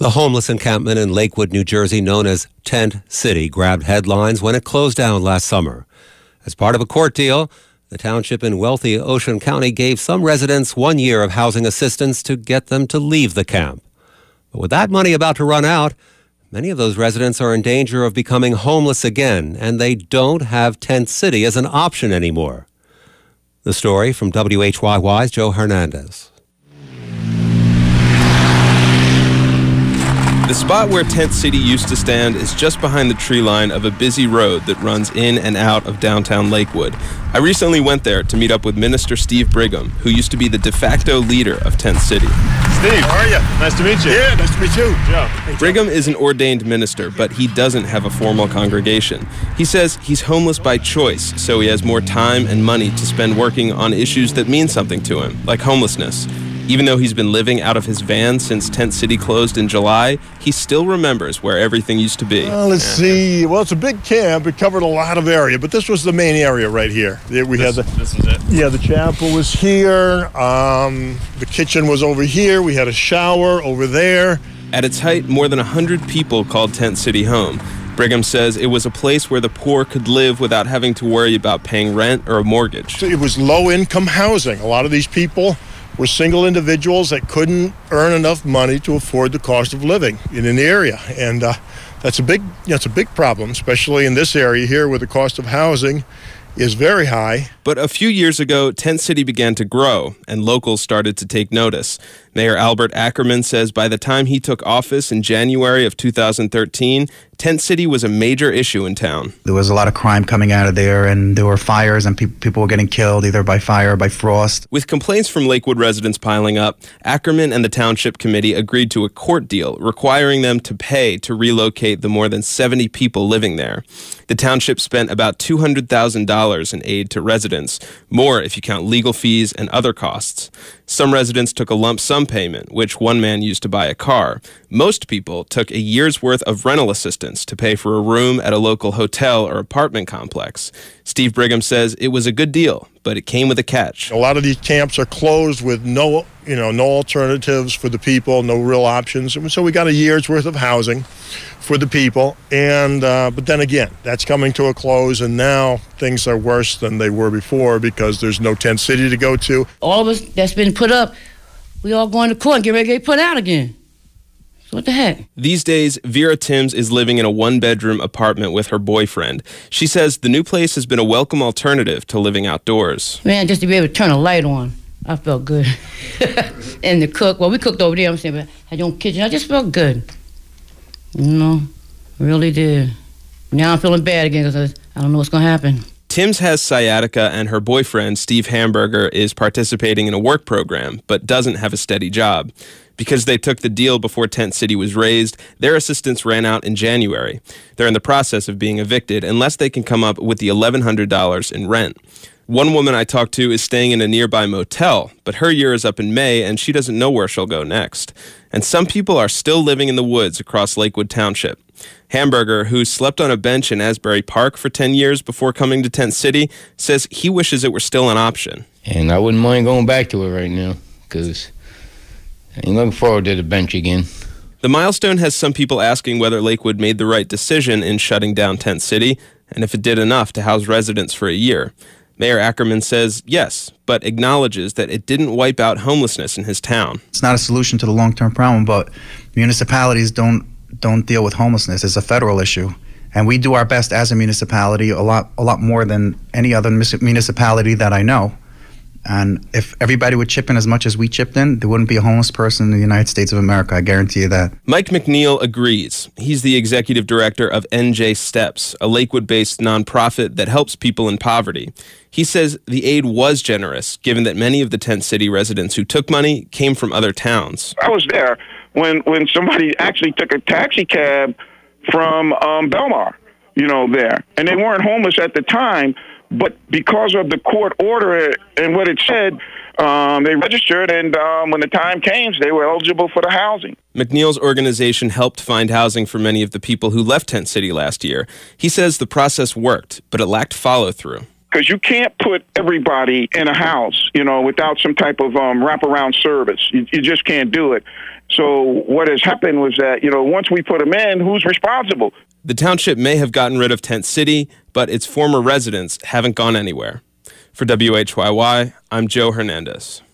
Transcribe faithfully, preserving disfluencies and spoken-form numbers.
The homeless encampment in Lakewood, New Jersey, known as Tent City, grabbed headlines when it closed down last summer. As part of a court deal, the township in wealthy Ocean County gave some residents one year of housing assistance to get them to leave the camp. But with that money about to run out, many of those residents are in danger of becoming homeless again, and they don't have Tent City as an option anymore. The story from W H Y Y's Joe Hernandez. The spot where Tent City used to stand is just behind the tree line of a busy road that runs in and out of downtown Lakewood. I recently went there to meet up with Minister Steve Brigham, who used to be the de facto leader of Tent City. Steve, how are you? Nice to meet you. Yeah, nice to meet you. Joe. Hey, Joe. Brigham is an ordained minister, but he doesn't have a formal congregation. He says he's homeless by choice, so he has more time and money to spend working on issues that mean something to him, like homelessness. Even though he's been living out of his van since Tent City closed in July, he still remembers where everything used to be. Uh, let's see. Well, it's a big camp. It covered a lot of area, but this was the main area right here. We This, had the, this is it. yeah, the chapel was here. Um, the kitchen was over here. We had a shower over there. At its height, more than one hundred people called Tent City home. Brigham says it was a place where the poor could live without having to worry about paying rent or a mortgage. So it was low-income housing. A lot of these people were single individuals that couldn't earn enough money to afford the cost of living in an area. And uh, that's a big, you know, it's a big problem, especially in this area here where the cost of housing is very high. But a few years ago, Tent City began to grow, and locals started to take notice. Mayor Albert Ackerman says by the time he took office in January of two thousand thirteen, Tent City was a major issue in town. There was a lot of crime coming out of there, and there were fires, and pe- people were getting killed either by fire or by frost. With complaints from Lakewood residents piling up, Ackerman and the Township Committee agreed to a court deal requiring them to pay to relocate the more than seventy people living there. The township spent about two hundred thousand dollars in aid to residents, more if you count legal fees and other costs. Some residents took a lump sum payment, which one man used to buy a car. Most people took a year's worth of rental assistance to pay for a room at a local hotel or apartment complex. Steve Brigham says it was a good deal, but it came with a catch. A lot of these camps are closed with no, you know, no alternatives for the people, no real options. And so we got a year's worth of housing for the people. And uh, but then again, that's coming to a close, and now things are worse than they were before because there's no Tent City to go to. All of us that's been put up, we all going to court and get ready to get put out again. So what the heck? These days, Vera Timms is living in a one-bedroom apartment with her boyfriend. She says the new place has been a welcome alternative to living outdoors. Man, just to be able to turn a light on, I felt good. And the cook, well, we cooked over there, I'm saying, but had your own kitchen, I just felt good. You know, really did. Now I'm feeling bad again because I, I don't know what's going to happen. Timms has sciatica, and her boyfriend, Steve Hamburger, is participating in a work program, but doesn't have a steady job. Because they took the deal before Tent City was raised, their assistance ran out in January. They're in the process of being evicted unless they can come up with the eleven hundred dollars in rent. One woman I talked to is staying in a nearby motel, but her year is up in May, and she doesn't know where she'll go next. And some people are still living in the woods across Lakewood Township. Hamburger, who slept on a bench in Asbury Park for ten years before coming to Tent City, says he wishes it were still an option. And I wouldn't mind going back to it right now, because I'm looking forward to the bench again. The milestone has some people asking whether Lakewood made the right decision in shutting down Tent City, and if it did enough to house residents for a year. Mayor Ackerman says yes, but acknowledges that it didn't wipe out homelessness in his town. It's not a solution to the long-term problem, but municipalities don't don't deal with homelessness. It's a federal issue. And we do our best as a municipality, a lot a lot more than any other municipality that I know. And if everybody would chip in as much as we chipped in, there wouldn't be a homeless person in the United States of America. I guarantee you that. Mike McNeil agrees. He's the executive director of N J Steps, a Lakewood-based nonprofit that helps people in poverty. He says the aid was generous, given that many of the Tent City residents who took money came from other towns. I was there when, when somebody actually took a taxi cab from um, Belmar, you know, there. And they weren't homeless at the time. But because of the court order and what it said, um, they registered, and um, when the time came, they were eligible for the housing. McNeil's organization helped find housing for many of the people who left Tent City last year. He says the process worked, but it lacked follow-through. Because you can't put everybody in a house, you know, without some type of um, wraparound service. You, you just can't do it. So what has happened was that, you know, once we put them in, who's responsible? The township may have gotten rid of Tent City, but its former residents haven't gone anywhere. For W H Y Y, I'm Joe Hernandez.